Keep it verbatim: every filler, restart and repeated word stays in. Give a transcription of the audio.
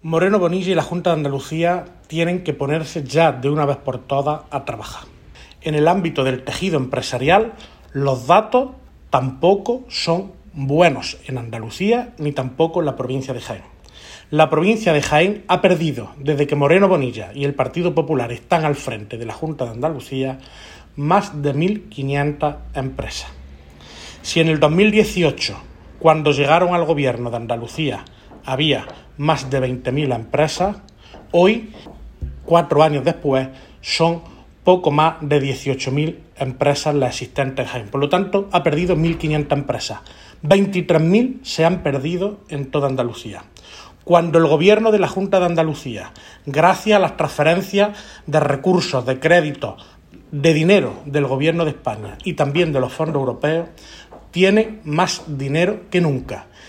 Moreno Bonilla y la Junta de Andalucía tienen que ponerse ya de una vez por todas a trabajar. En el ámbito del tejido empresarial, los datos tampoco son buenos en Andalucía ni tampoco en la provincia de Jaén. La provincia de Jaén ha perdido, desde que Moreno Bonilla y el Partido Popular están al frente de la Junta de Andalucía, más de mil quinientas empresas. Si en el dos mil dieciocho, cuando llegaron al gobierno de Andalucía, había más de veinte mil empresas, hoy, cuatro años después, son poco más de dieciocho mil empresas las existentes en Jaén. Por lo tanto, ha perdido mil quinientas empresas. veintitrés mil se han perdido en toda Andalucía. Cuando el gobierno de la Junta de Andalucía, gracias a las transferencias de recursos, de créditos, de dinero del gobierno de España y también de los fondos europeos, tiene más dinero que nunca.